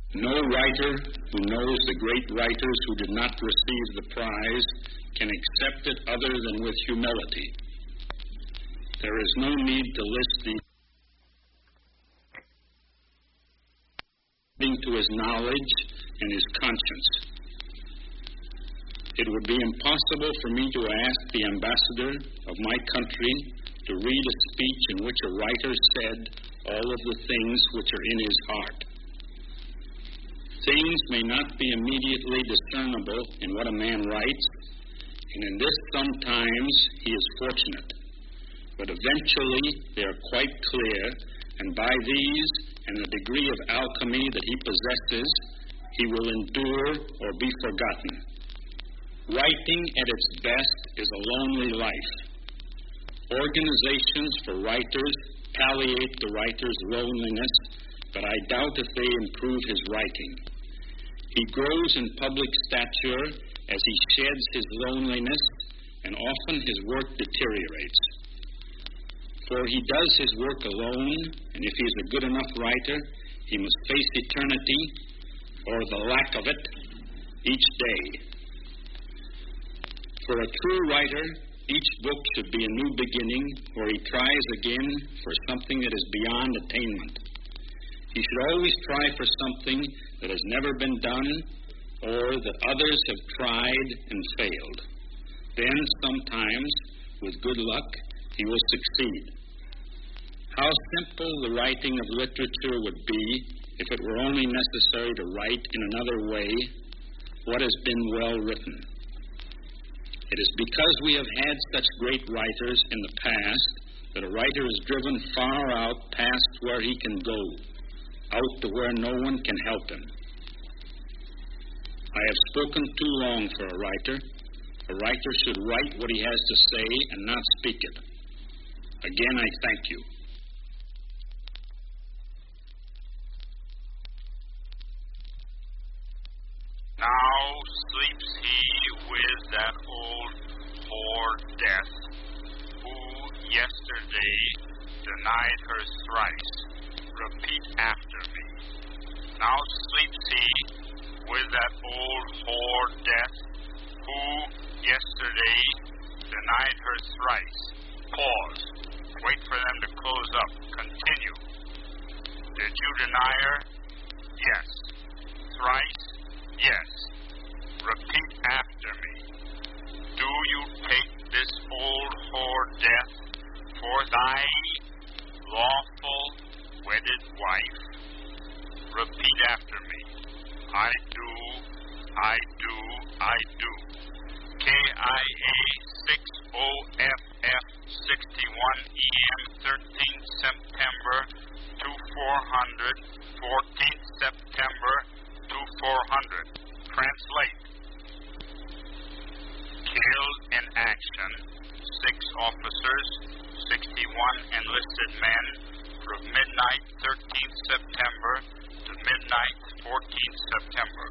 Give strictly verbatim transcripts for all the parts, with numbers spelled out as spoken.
No writer who knows the great writers who did not receive the prize can accept it other than with humility. There is no need to list these according to his knowledge and his conscience. It would be impossible for me to ask the ambassador of my country to read a speech in which a writer said all of the things which are in his heart. Things may not be immediately discernible in what a man writes, and in this sometimes he is fortunate. But eventually they are quite clear, and by these and the degree of alchemy that he possesses, he will endure or be forgotten. Writing at its best is a lonely life. Organizations for writers palliate the writer's loneliness, but I doubt if they improve his writing. He grows in public stature as he sheds his loneliness, and often his work deteriorates. For he does his work alone, and if he is a good enough writer, he must face eternity, or the lack of it, each day. For a true writer, each book should be a new beginning, where he tries again for something that is beyond attainment. He should always try for something that has never been done, or that others have tried and failed. Then, sometimes, with good luck, he will succeed. How simple the writing of literature would be if it were only necessary to write in another way what has been well written. It is because we have had such great writers in the past that a writer is driven far out past where he can go, out to where no one can help him. I have spoken too long for a writer. A writer should write what he has to say and not speak it. Again, I thank you. Now sleeps he with that old whore Death, who yesterday denied her thrice. Repeat after me. Now sleeps he with that old whore Death, who yesterday denied her thrice. Pause. Wait for them to close up. Continue. Did you deny her? Yes. Thrice? Yes. Repeat after me. Do you take this old whore Death for thy lawful wedded wife? Repeat after me. I do, I do, I do. K I A six O F F sixty-one E M thirteenth September two four hundred, fourteenth September two four hundred. Translate. Killed in action, six officers, sixty-one enlisted men, from midnight thirteenth September to midnight fourteenth September.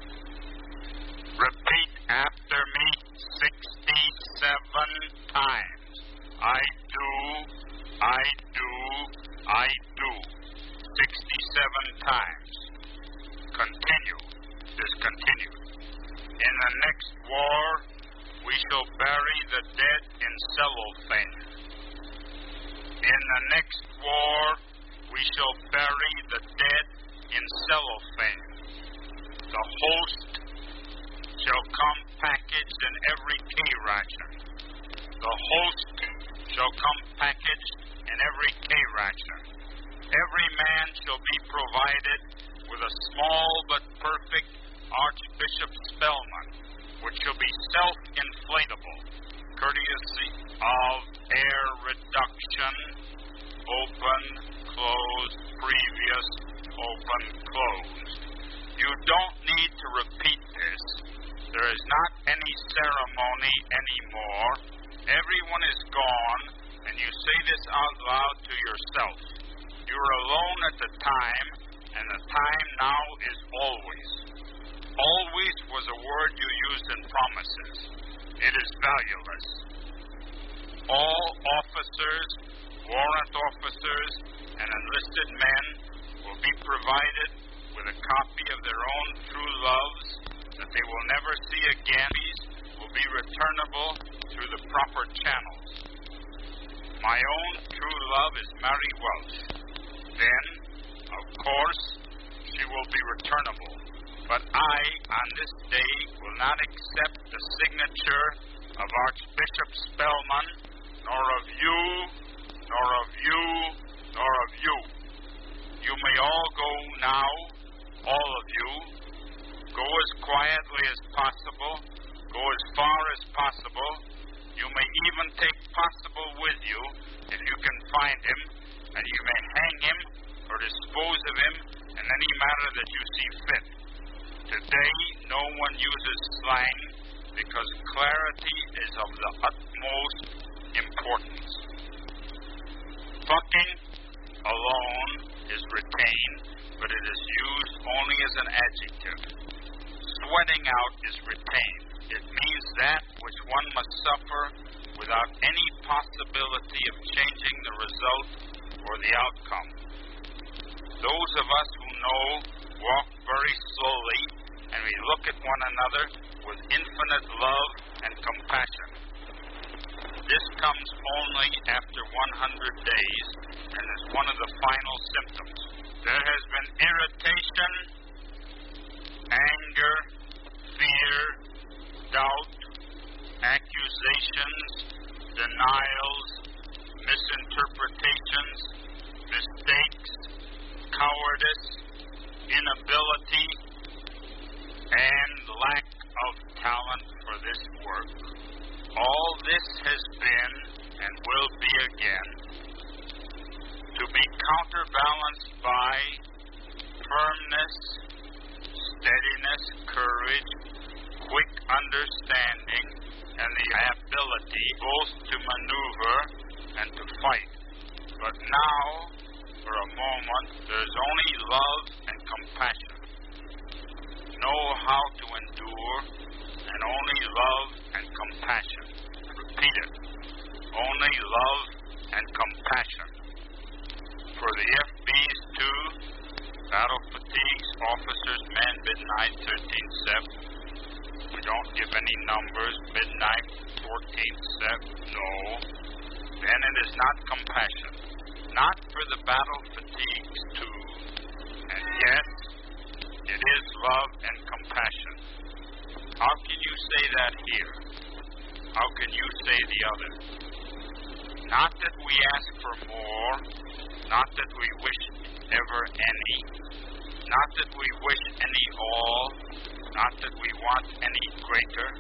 Repeat after me sixty-seven times. I do, I do, I do. sixty-seven times. Continue. Discontinued. In the next war, we shall bury the dead in cellophane. In the next war, we shall bury the dead in cellophane. The host shall come packaged in every K-ration. The host shall come packaged in every K-ration. Every man shall be provided with a small but perfect Archbishop Spellman, which shall be self-inflatable, courtesy of air reduction, open, close, previous, open, closed. You don't need to repeat this. There is not any ceremony anymore. Everyone is gone, and you say this out loud to yourself. You're alone at the time, and the time now is always. Always was a word you used in promises. It is valueless. All officers, warrant officers, and enlisted men will be provided with a copy of their own true loves that they will never see again will be returnable through the proper channels. My own true love is Mary Welch. Then, of course, she will be returnable. But I, on this day, will not accept the signature of Archbishop Spellman, nor of you, nor of you, nor of you. You may all go now, all of you. Go as quietly as possible. Go as far as possible. You may even take possible with you, if you can find him, and you may hang him or dispose of him in any manner that you see fit. Today, no one uses slang because clarity is of the utmost importance. Fucking alone is retained, but it is used only as an adjective. Sweating out is retained. It means that which one must suffer without any possibility of changing the result or the outcome. Those of us who know walk very slowly, and we look at one another with infinite love and compassion. This comes only after one hundred days and is one of the final symptoms. There has been irritation, anger, fear, doubt, accusations, denials, misinterpretations, mistakes, cowardice, inability, and lack of talent for this work. All this has been and will be again to be counterbalanced by firmness, steadiness, courage, quick understanding, and the ability both to maneuver and to fight. But now, for a moment, there is only love and compassion. Know how to endure, and only love and compassion. Repeat it. Only love and compassion. For the F Bs, too, battle fatigues, officers, men, midnight, thirteen seven. We don't give any numbers. Midnight, fourteen seven. No. Then it is not compassion. Not for the battle fatigues, too. And yes, it is love and compassion. How can you say that here? How can you say the other? Not that we ask for more, not that we wish ever any, not that we wish any all, not that we want any greater,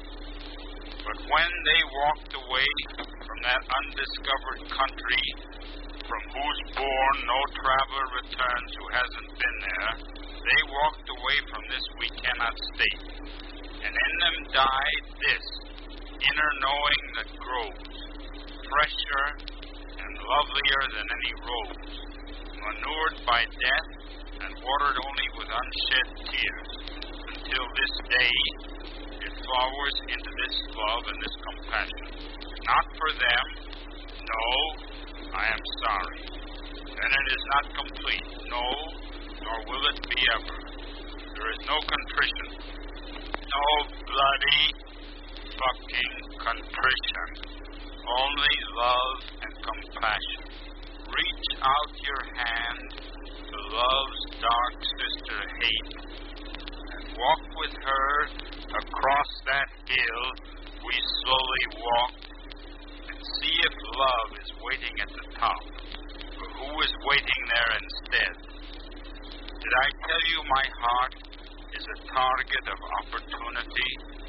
but when they walked away from that undiscovered country from whose bourne no traveler returns who hasn't been there, they walked away from this we cannot state. And in them died this, inner knowing that grows, fresher and lovelier than any rose, manured by death and watered only with unshed tears. Until this day, it flowers into this love and this compassion. Not for them, no, I am sorry. Then it is not complete, no, nor will it be ever. There is no contrition, no bloody fucking contrition, only love and compassion. Reach out your hand to love's dark sister Hate, and walk with her across that hill we slowly walk, and see if love is waiting at the top, or who is waiting there instead. Did I tell you my heart is a target of opportunity?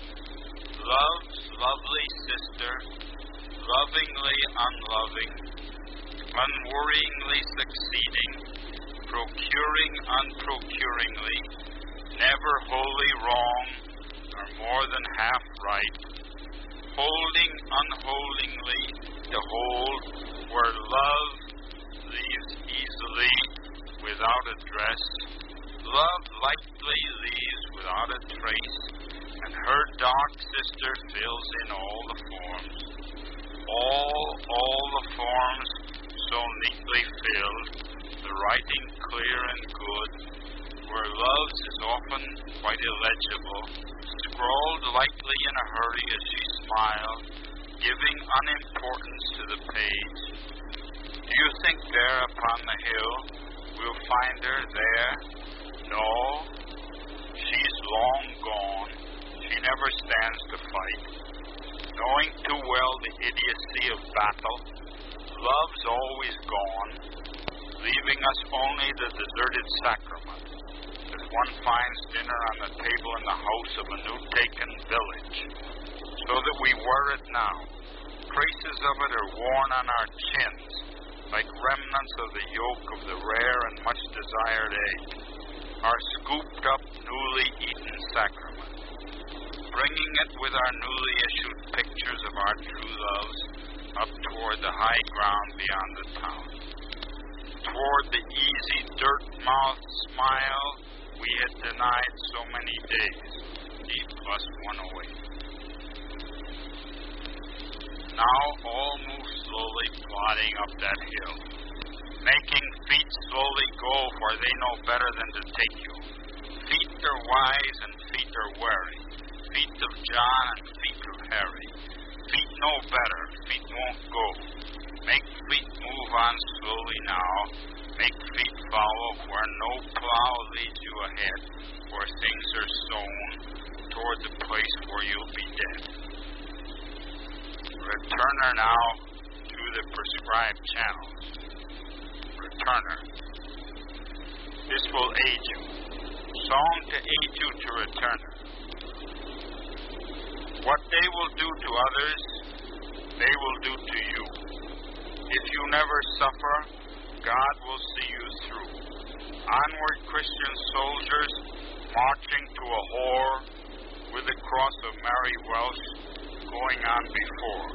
Love's lovely sister, lovingly unloving, unworryingly succeeding, procuring unprocuringly, never wholly wrong, nor more than half right, holding unholdingly to hold where love leaves easily without address, love lightly leaves without a trace, and her dark sister fills in all the forms. All, all the forms so neatly filled, the writing clear and good, where love's is often quite illegible, scrawled lightly in a hurry as she smiled, giving unimportance to the page. Do you think there upon the hill we'll find her there? No, she's long gone. She never stands to fight. Knowing too well the idiocy of battle, love's always gone, leaving us only the deserted sacrament, as one finds dinner on the table in the house of a new-taken village, so that we wear it now. Traces of it are worn on our chins, like remnants of the yolk of the rare and much-desired egg, our scooped-up, newly eaten sacrament, bringing it with our newly issued pictures of our true loves up toward the high ground beyond the town, toward the easy dirt-mouthed smile we had denied so many days, D plus one away. Now all move slowly plodding up that hill, making feet slowly go where they know better than to take you. Feet are wise and feet are wary, feet of John and feet of Harry. Feet know better, feet won't go. Make feet move on slowly now, make feet follow where no plow leads you ahead, where things are sown, toward the place where you'll be dead. Return her now through the prescribed channels. Return her. This will aid you. Song to aid you to return her. What they will do to others, they will do to you. If you never suffer, God will see you through. Onward, Christian soldiers, marching to a whore, with the cross of Mary Welsh going on before.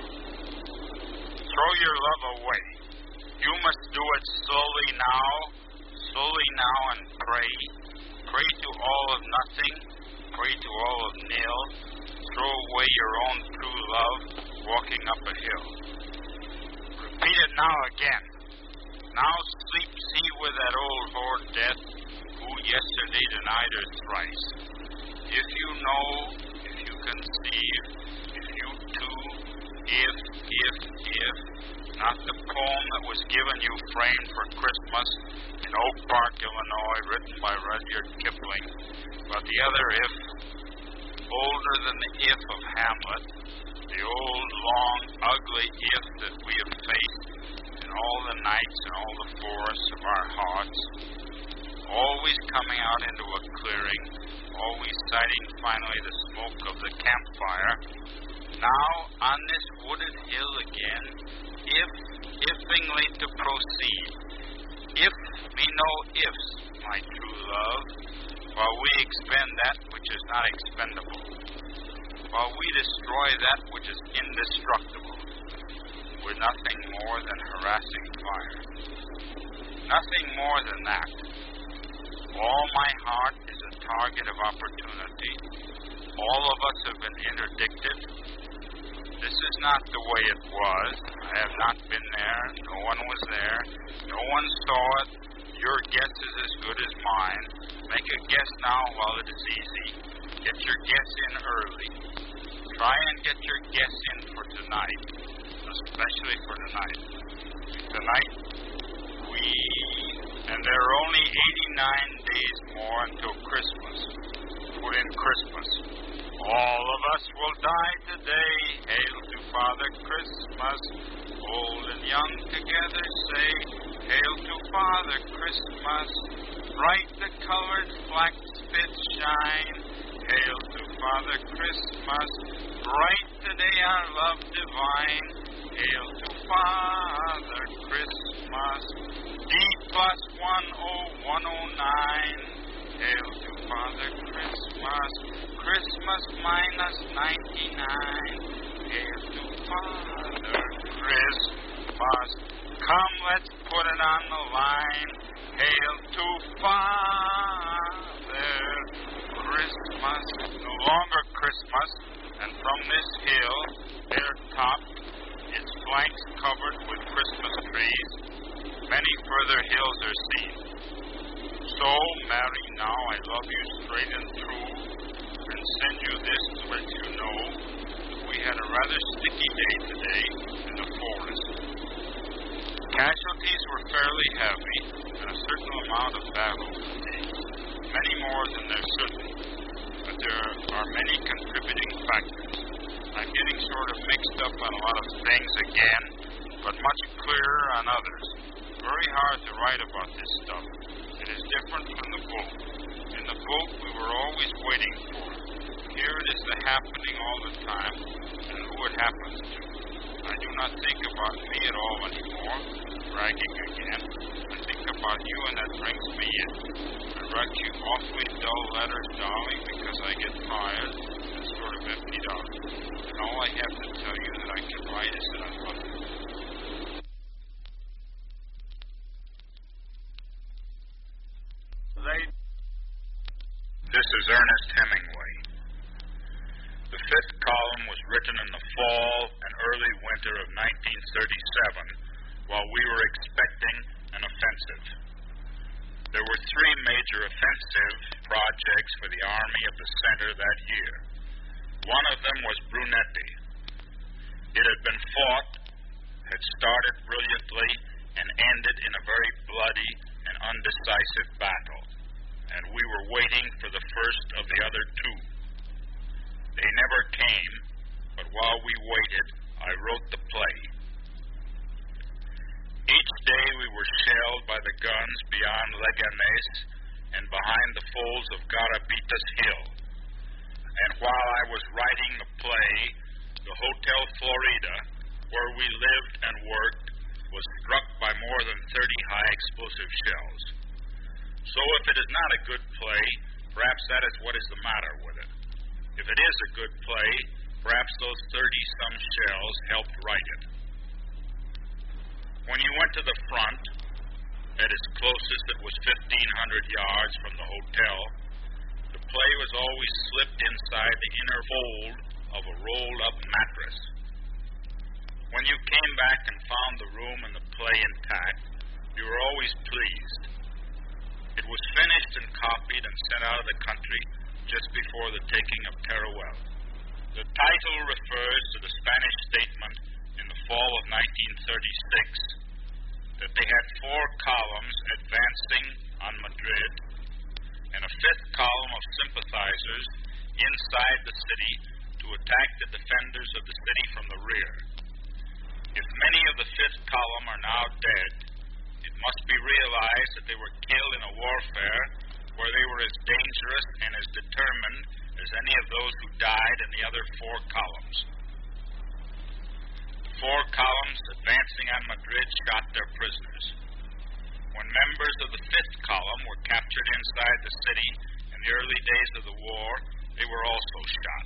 Throw your love away. You must do it slowly now, slowly now, and pray. Pray to all of nothing, pray to all of nil. Throw away your own true love, walking up a hill. Repeat it now again. Now sleep see with that old whore death, who yesterday denied her thrice. If you know, if you conceive, if you too, if, if, if, not the poem that was given you framed for Christmas in Oak Park, Illinois, written by Rudyard Kipling, but the other if, older than the if of Hamlet, the old, long, ugly if that we have faced in all the nights and all the forests of our hearts, always coming out into a clearing, always sighting finally the smoke of the campfire. Now, on this wooded hill again, if, ifingly to proceed, if me no ifs, my true love, while we expend that which is not expendable, while we destroy that which is indestructible, with nothing more than harassing fire. Nothing more than that. All my heart is a target of opportunity. All of us have been interdicted. This is not the way it was. I have not been there. No one was there. No one saw it. Your guess is as good as mine. Make a guess now while it is easy. Get your guess in early. Try and get your guess in for tonight, especially for tonight. Tonight, we, and there are only eighty-nine days more until Christmas. Put in Christmas. All of us will die today. Hail to Father Christmas. Old and young together say, Hail to Father Christmas. Bright the colored flax spits shine. Hail to Father Christmas. Bright today our love divine. Hail to Father Christmas. D plus one oh one oh nine. Hail to Father Christmas. Christmas minus ninety-nine. Hail to Father Christmas. Come, let's put it on the line. Hail to Father Christmas. No longer Christmas, and from this hill, there topped, its flanks covered with Christmas trees, many further hills are seen. So, Mary, now I love you straight and true, and send you this to let you know that we had a rather sticky day today in the forest. Casualties were fairly heavy, and a certain amount of battle fatigue, many more than there should be, but there are many contributing factors. I'm getting sort of mixed up on a lot of things again, but much clearer on others. Very hard to write about this stuff. It is different from the boat. In the boat, we were always waiting for it. Here it is the happening all the time, and who it happens to. I do not think about me at all anymore, bragging again. I think about you, and that brings me in. I write you awfully dull letters, darling, because I get tired and sort of emptied out. And all I have to tell you that I can write is that I love you. This is Ernest Hemingway. The fifth column was written in the fall and early winter of nineteen thirty-seven, while we were expecting an offensive. There were three major offensive projects for the Army of the Center that year. One of them was Brunetti. It had been fought, had started brilliantly, and ended in a very bloody and undecisive battle, and we were waiting for the first of the other two. They never came, but while we waited, I wrote the play. Each day we were shelled by the guns beyond Leganés and behind the folds of Garabitas Hill. And while I was writing the play, the Hotel Florida, where we lived and worked, was struck by more than thirty high-explosive shells. So if it is not a good play, perhaps that is what is the matter with it. If it is a good play, perhaps those thirty-some shells helped write it. When you went to the front, at its closest it was fifteen hundred yards from the hotel, the play was always slipped inside the inner fold of a rolled-up mattress. When you came back and found the room and the play intact, you were always pleased. It was finished and copied and sent out of the country just before the taking of Teruel. The title refers to the Spanish statement in the fall of nineteen thirty-six that they had four columns advancing on Madrid and a fifth column of sympathizers inside the city to attack the defenders of the city from the rear. If many of the fifth column are now dead, it must be realized that they were killed in a warfare where they were as dangerous and as determined as any of those who died in the other four columns. The four columns advancing on Madrid shot their prisoners. When members of the fifth column were captured inside the city in the early days of the war, they were also shot.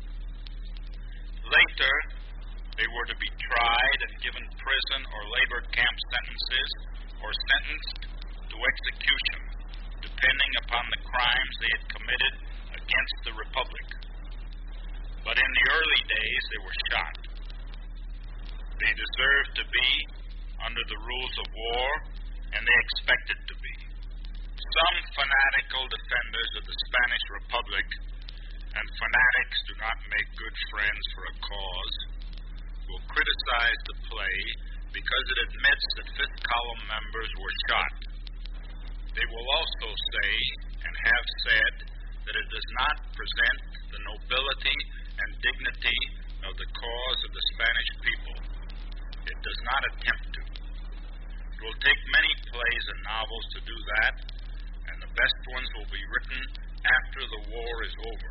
Later, they were to be tried and given prison or labor camp sentences or sentenced to execution, depending upon the crimes they had committed against the Republic. But in the early days, they were shot. They deserved to be under the rules of war, and they expected to be. Some fanatical defenders of the Spanish Republic, and fanatics do not make good friends for a cause, will criticize the play because it admits that fifth column members were shot. They will also say, and have said, that it does not present the nobility and dignity of the cause of the Spanish people. It does not attempt to. It will take many plays and novels to do that, and the best ones will be written after the war is over.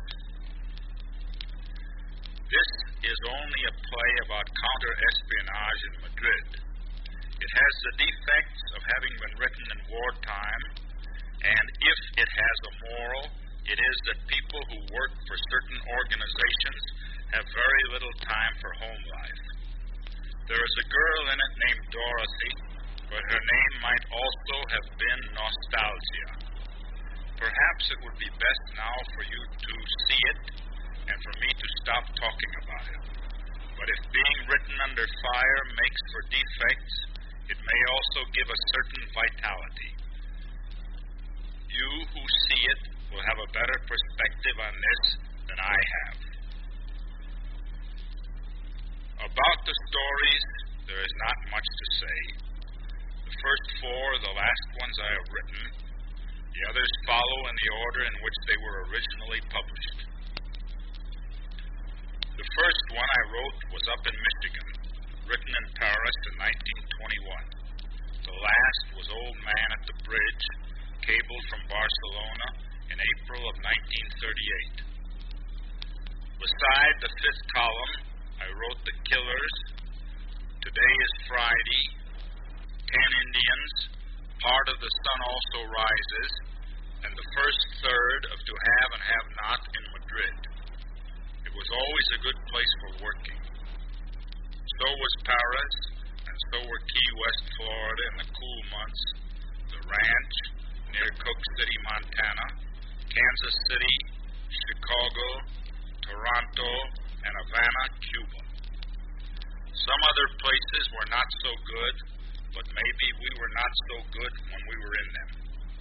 This is only a play about counter-espionage in Madrid. It has the defects of having been written in wartime, and if it has a moral, it is that people who work for certain organizations have very little time for home life. There is a girl in it named Dorothy, but her name might also have been Nostalgia. Perhaps it would be best now for you to see it and for me to stop talking about it. But if being written under fire makes for defects, it may also give a certain vitality. You who see it will will have a better perspective on this than I have. About the stories, there is not much to say. The first four are the last ones I have written. The others follow in the order in which they were originally published. The first one I wrote was up in Michigan, written in Paris in nineteen twenty-one. The last was Old Man at the Bridge, cabled from Barcelona in April of nineteen thirty-eight. Beside the fifth column, I wrote The Killers, Today is Friday, Ten Indians, Part of the Sun Also Rises, and the first third of To Have and Have Not in Madrid. It was always a good place for working. So was Paris, and so were Key West, Florida in the cool months, the ranch near Cook City, Montana, Kansas City, Chicago, Toronto, and Havana, Cuba. Some other places were not so good, but maybe we were not so good when we were in them.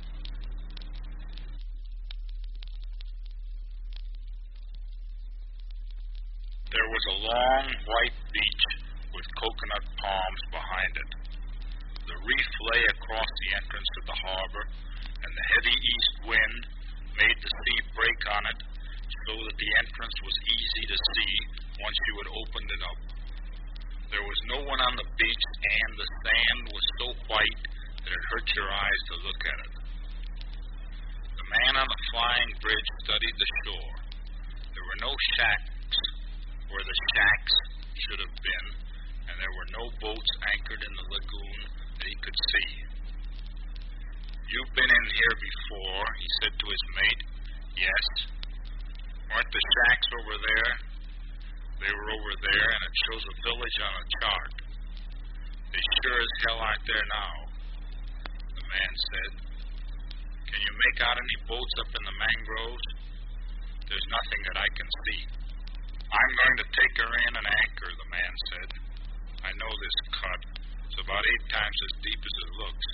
There was a long white beach with coconut palms behind it. The reef lay across the entrance to the harbor, and the heavy east wind made the sea break on it so that the entrance was easy to see once you had opened it up. There was no one on the beach, and the sand was so white that it hurt your eyes to look at it. The man on the flying bridge studied the shore. There were no shacks where the shacks should have been, and there were no boats anchored in the lagoon that he could see. You've been in here before, he said to his mate. Yes. Weren't the shacks over there? They were over there, and it shows a village on a chart. They sure as hell aren't there now, the man said. Can you make out any boats up in the mangroves? There's nothing that I can see. I'm going to take her in and anchor, the man said. I know this cut. It's about eight times as deep as it looks.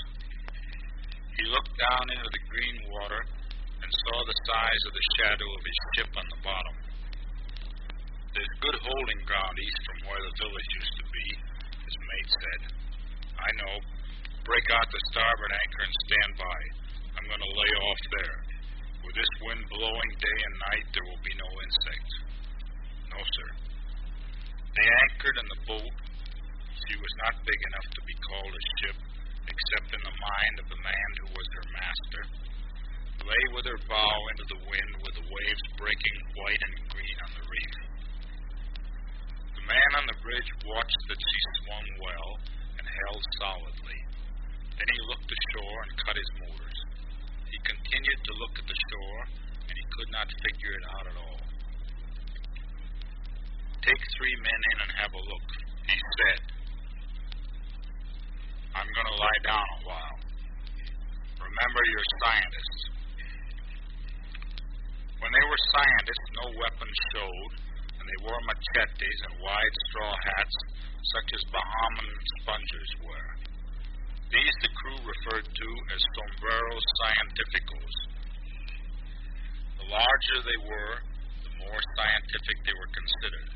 He looked down into the green water and saw the size of the shadow of his ship on the bottom. There's good holding ground east from where the village used to be, his mate said. I know. Break out the starboard anchor and stand by. I'm going to lay off there. With this wind blowing day and night, there will be no insects. No, sir. They anchored, and the boat, she was not big enough to be called a ship, except in the mind of the man who was her master, lay with her bow into the wind with the waves breaking white and green on the reef. The man on the bridge watched that she swung well and held solidly. Then he looked ashore and cut his motors. He continued to look at the shore, and he could not figure it out at all. Take three men in and have a look, he said. I'm going to lie down a while. Remember, you're scientists. When they were scientists, no weapons showed, and they wore machetes and wide straw hats, such as Bahamian spongers wear. These the crew referred to as sombreros scientificos. The larger they were, the more scientific they were considered.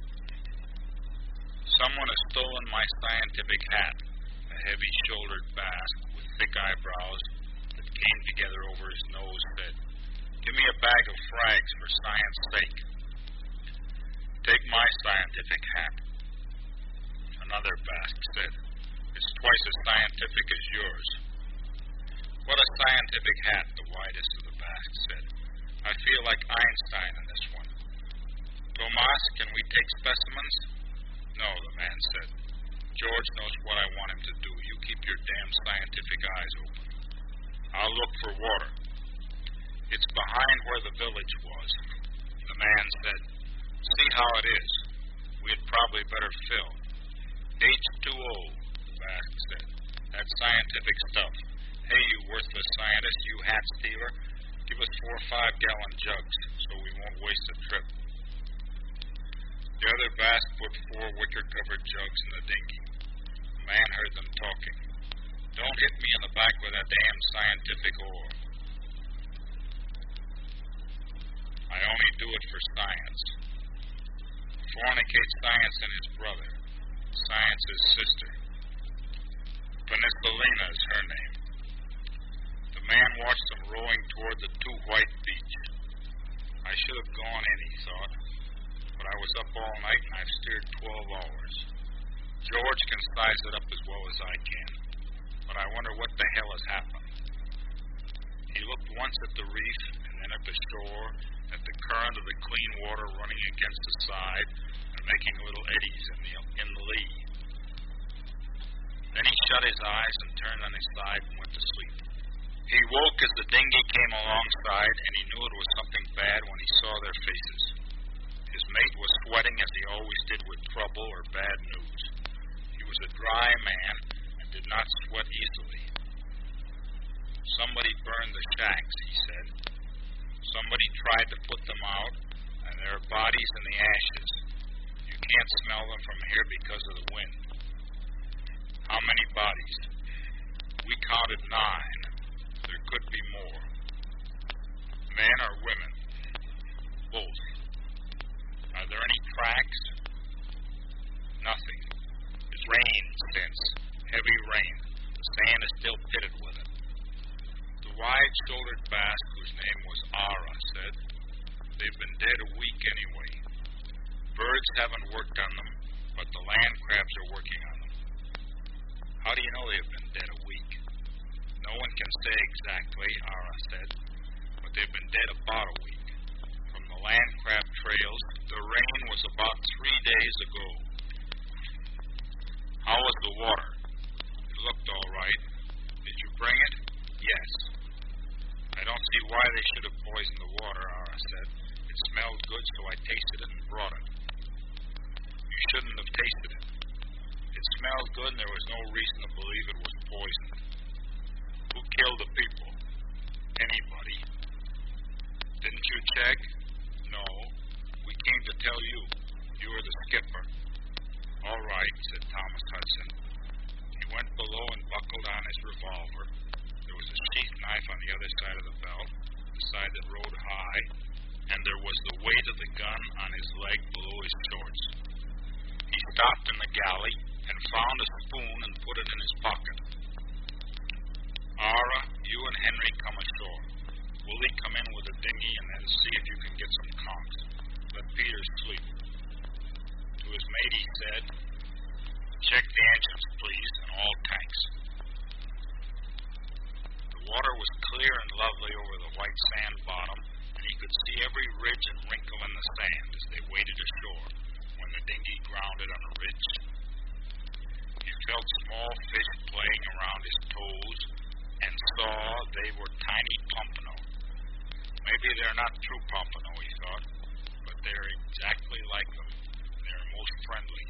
Someone has stolen my scientific hat, a heavy-shouldered Basque with thick eyebrows that came together over his nose said, Give me a bag of frags for science sake. Take my scientific hat. Another Basque said, It's twice as scientific as yours. What a scientific hat, the widest of the Basques said. I feel like Einstein in this one. Tomas, can we take specimens? No, the man said. George knows what I want him to do. You keep your damn scientific eyes open. I'll look for water. It's behind where the village was. The man said, See how it is. We'd probably better fill. H two O, the Basque said. That's scientific stuff. Hey, you worthless scientist, you hat stealer. Give us four or five gallon jugs so we won't waste a trip. The other Basque put four wicker-covered jugs in the dinghy. The man heard them talking. Don't hit me in the back with that damn scientific oar. do it for science. Fornicate science and his brother. Science's sister. Penicillina is her name. The man watched them rowing toward the two-white beach. I should have gone in, he thought, but I was up all night and I've steered twelve hours. George can size it up as well as I can, but I wonder what the hell has happened. He looked once at the reef and then at the shore, at the current of the clean water running against the side and making little eddies in the, in the lee. Then he shut his eyes and turned on his side and went to sleep. He woke as the dinghy came alongside, and he knew it was something bad when he saw their faces. His mate was sweating as he always did with trouble or bad news. He was a dry man and did not sweat easily. Somebody burned the shacks, he said. Somebody tried to put them out, and there are bodies in the ashes. You can't smell them from here because of the wind. How many bodies? We counted nine. There could be more. Men or women? Both. Are there any tracks? Nothing. It's rain since. Heavy rain. The sand is still pitted with it. The wide-shouldered Basque, whose name was Ara, said, they've been dead a week anyway. Birds haven't worked on them, but the land crabs are working on them. How do you know they've been dead a week? No one can say exactly, Ara said, but they've been dead about a week. From the land crab trails, the rain was about three days ago. How was the water? It looked all right. Did you bring it? Yes. I don't see why they should have poisoned the water, Ara said. It smelled good, so I tasted it and brought it. You shouldn't have tasted it. It smelled good, and there was no reason to believe it was poisoned. Who killed the people? Anybody. Didn't you check? No. We came to tell you. You were the skipper. All right, said Thomas Hudson. He went below and buckled on his revolver. There was a sheath knife on the other side of the belt, the side that rode high, and there was the weight of the gun on his leg below his shorts. He stopped in the galley and found a spoon and put it in his pocket. Ara, you and Henry come ashore. Willie, come in with a dinghy and then see if you can get some conchs. Let Peter sleep. To his mate he said, check the engines, please, and all tanks. The water was clear and lovely over the white sand bottom, and he could see every ridge and wrinkle in the sand as they waded ashore when the dinghy grounded on a ridge. He felt small fish playing around his toes and saw they were tiny pompano. Maybe they're not true pompano, he thought, but they're exactly like them. They're most friendly.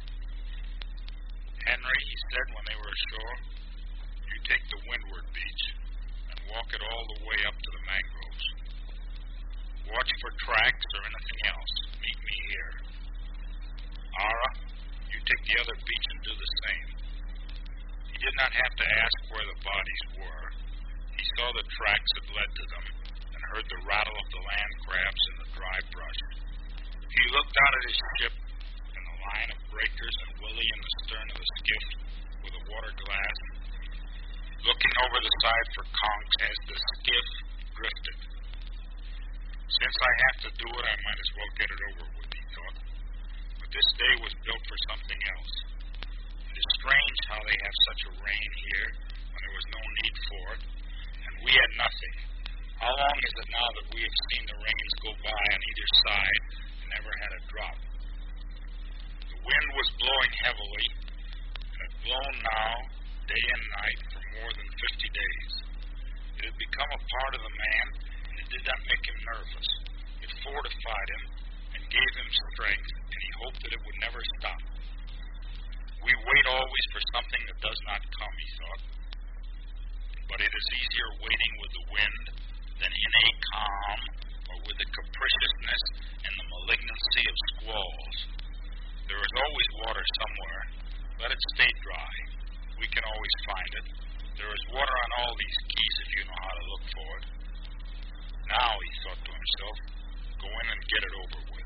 Henry, he said when they were ashore, you take the windward beach and walk it all the way up to the mangroves. Watch for tracks or anything else. Meet me here. Ara, you take the other beach and do the same. He did not have to ask where the bodies were. He saw the tracks that led to them and heard the rattle of the land crabs in the dry brush. He looked out at his ship and the line of breakers and Willie in the stern of the skiff with a water glass, looking over the side for conchs as the skiff drifted. Since I have to do it, I might as well get it over with, he thought. But this day was built for something else. It is strange how they have such a rain here when there was no need for it, and we had nothing. How long is it now that we have seen the rains go by on either side and never had a drop? The wind was blowing heavily, and had blown now, day and night, for more than fifty days. It had become a part of the man, and it did not make him nervous. It fortified him and gave him strength, and he hoped that it would never stop. We wait always for something that does not come, he thought. But it is easier waiting with the wind than in a calm or with the capriciousness and the malignancy of squalls. There is always water somewhere. Let it stay dry. We can always find it. There is water on all these keys if you know how to look for it. Now, he thought to himself, go in and get it over with.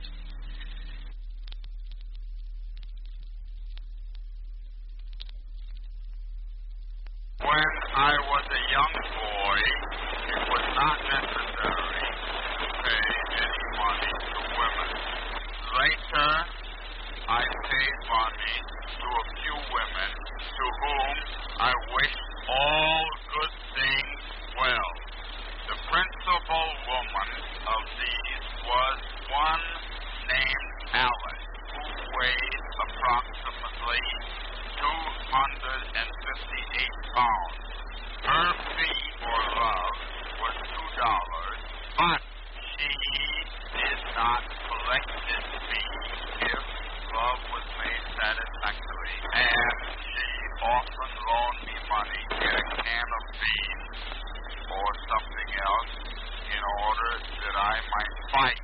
When I was a young boy, it was not necessary to pay any money to women. Later, I paid money to a few women to whom I wished all good things well. The principal woman of these was one named Alice, who weighed approximately two hundred fifty-eight pounds. Her fee for love was two dollars, but she did not collect this fee if love was made satisfactory, and she often loaned me money to get a can of beans or something else in order that I might fight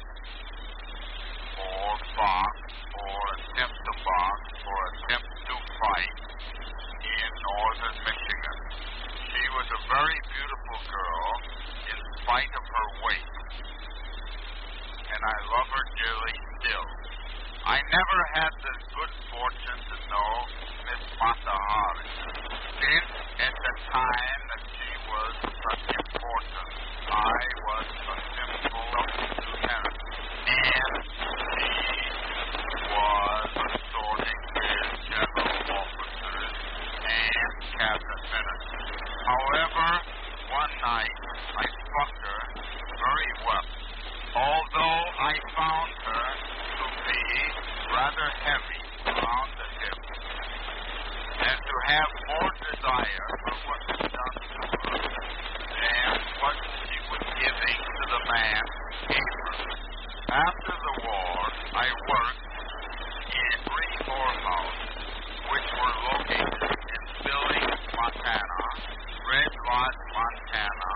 or box or attempt to box or attempt to fight in northern Michigan. She was a very beautiful girl in spite of her weight, and I love her dearly still. I never had the good fortune to know Miss Mata Hari. Since at the time that she was such important, I was a simple lieutenant, and she was assorting with general officers and cabinet ministers. However, one night I fucked her very well, although I found her to be rather heavy around the hips and to have more desire for what was done to her than what she was giving to the man who gave her. After the war, I worked in three whorehouses, which were located in Billings, Montana, Red Lodge, Montana,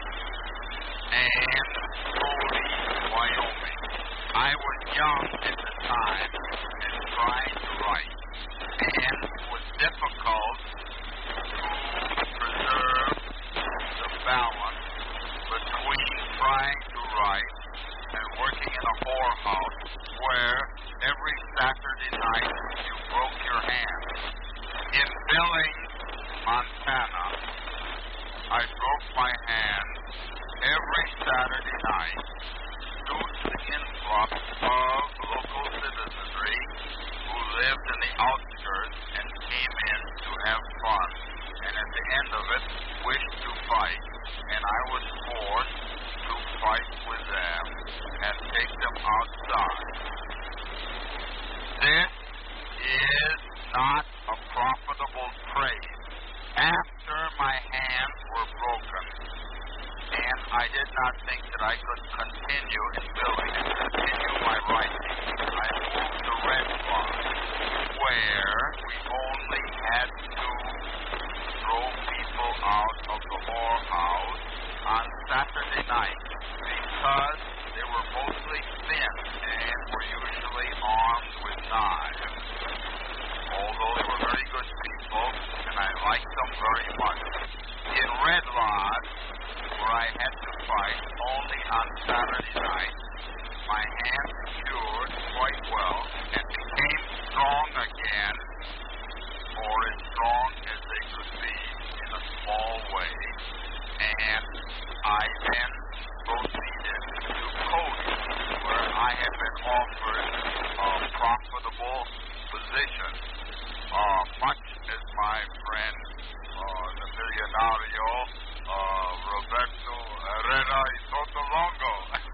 and Cody, Wyoming. I was young at the time and trying to write, and it was difficult to preserve the balance between trying to write and working in a whorehouse where every Saturday night you broke your hand. In Billings, Montana, I broke my hand every Saturday night due to the influx of local citizenry who lived in the outskirts and came in to have fun, and at the end of it wished to fight, and I was forced to fight with them and take them outside. This is not a profitable trade. After my hands were broken, and I did not think that I could continue in Billings and continue my writing, I moved to Red Lodge, where we only had to throw people out of the whorehouse on Saturday night because they were mostly thin and were usually armed with knives. Although they were very good people, and I liked them very much. In Red Lodge, where I had to fight only on Saturday night, my hands cured quite well and became strong again, or as strong as they could be in a small way. And I then proceeded to Cody, where I had been offered a profitable position, uh, much as my friend, uh, the millionario, uh, Roberto Herrera y Sotolongo.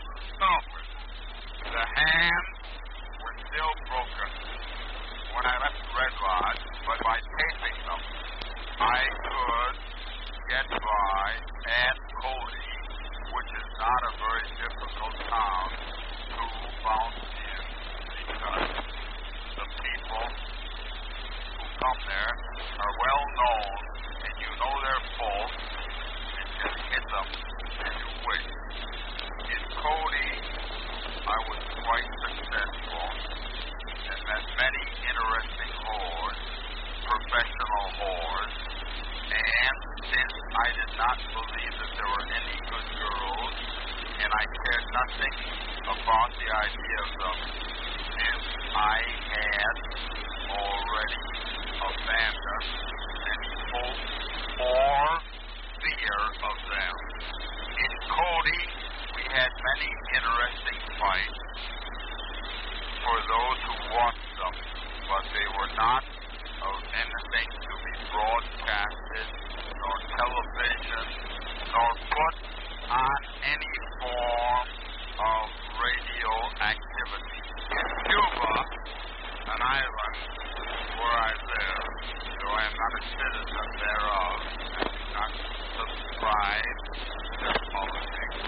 The hands were still broken when I left Red Lodge, but by taping them, I could get by at Cody, which is not a very difficult town to bounce in, because the people who come there are well known, and you know their faults, and just hit them and you wait. In Cody, I was quite successful and met many interesting whores, professional whores, and since I did not believe that there were any good girls, and I cared nothing about the idea of them if I had already abandoned any hope or fear of them. In Cody, we had many interesting fights for those who watched them, but they were not of anything to be broadcasted, nor television, nor put on any form of radio activity. In Cuba, an island where I live, though I am not a citizen thereof, and do not subscribe to their politics,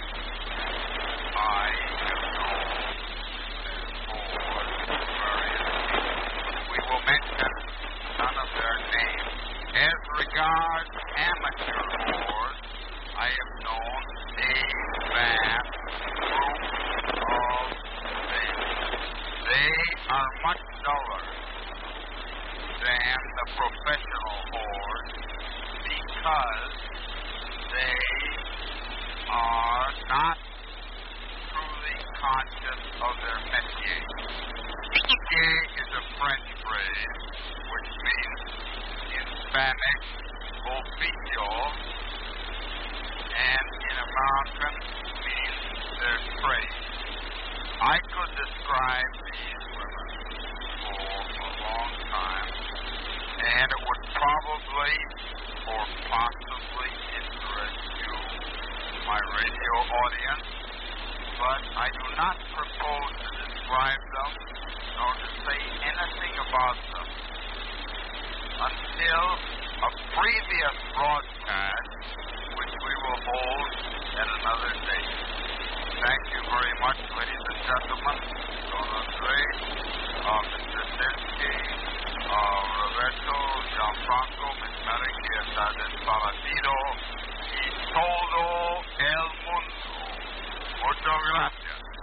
I have known for various people. We will mention none of their names. As regards amateur whores, I have known a vast group of ladies. They are much duller than the professional whores because they are not truly conscious of their métier. Métier is a French phrase which means in Spanish oficio, and in American means their trade. I could describe these women for a long time, and it would probably or possibly interest you, my radio audience, but I do not propose to describe them nor to say anything about them until a previous broadcast, which we will hold at another date. Thank you very much, ladies and gentlemen. Don Andre, uh, Mister Sinsky, uh, Roberto, Gianfranco, Miss Mary, que está desparatido, y todo el mundo. Muchas gracias.